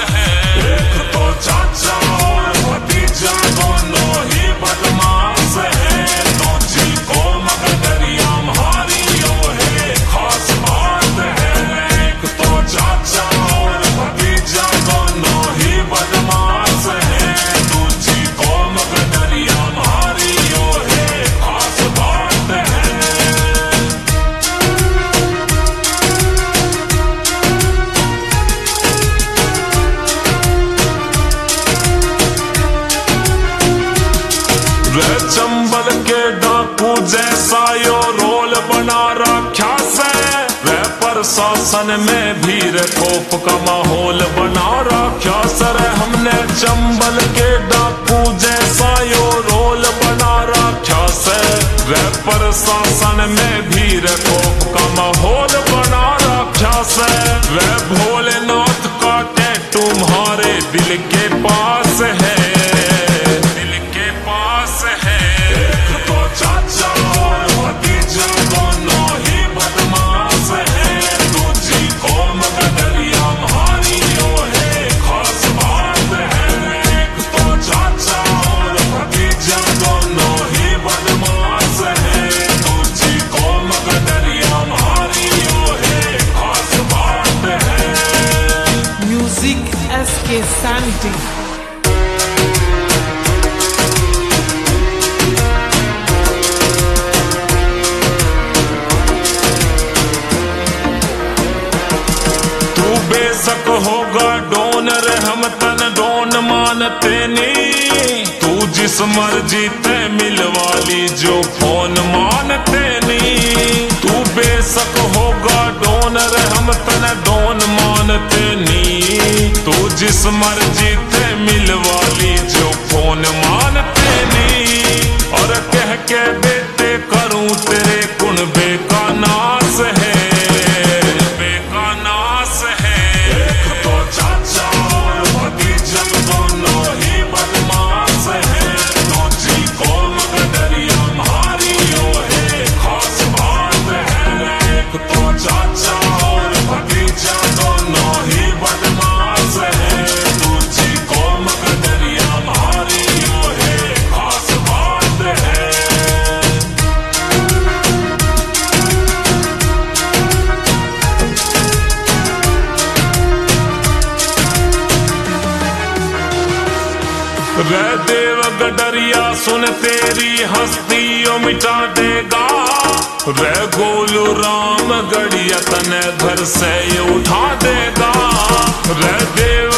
है। एक तो चाचा और भतीजा दोनों ही बदमाश है, दूजी को मगर दरिया मारियो है, खास बात है। एक तो चाचा और भतीजा दोनों ही बदमाश है, दूजी को मगर दरिया मारियो है, खास बात है। रे चंबल के डाकू जैसा यो रोल बना रखा से, रे प्रशासन में भी रे खौफ का माहौल बना रखा सर। हमने चंबल के डाकू जैसा यो रोल बना रखा से, रे प्रशासन में भी रे खौफ का माहौल बना रखा से। रे भोलेनाथ का टैटू तुम्हारे दिल के पास है, दिल के पास है। एक तो चाचा और भतीजा दोनों ही बदमाश है, दूजी को मगर दरिया मारियो है, खास बात है। एक तो चाचा और भतीजा दोनों ही बदमाश है, दूजी को मगर दरिया मारियो है, खास बात है। Music SK sanity. बेशक होगा डोन रे हम तन डोन मानते नहीं, तू जिस मर्जी ते मिलवाली जो फोन मानते नहीं। तू बेशक होगा डोन रे हम तन डोन मानते नहीं, तू जिस मर्जी ते मिलवाली जो फोन मानते नहीं। और कह के बेटे करूं तेरे कुनबे का नाश है, रे देव गडरिया सुन तेरी हस्तियों मिटा देगा, रे गोलू राम गड़िया तने घर से उठा देगा। रे देव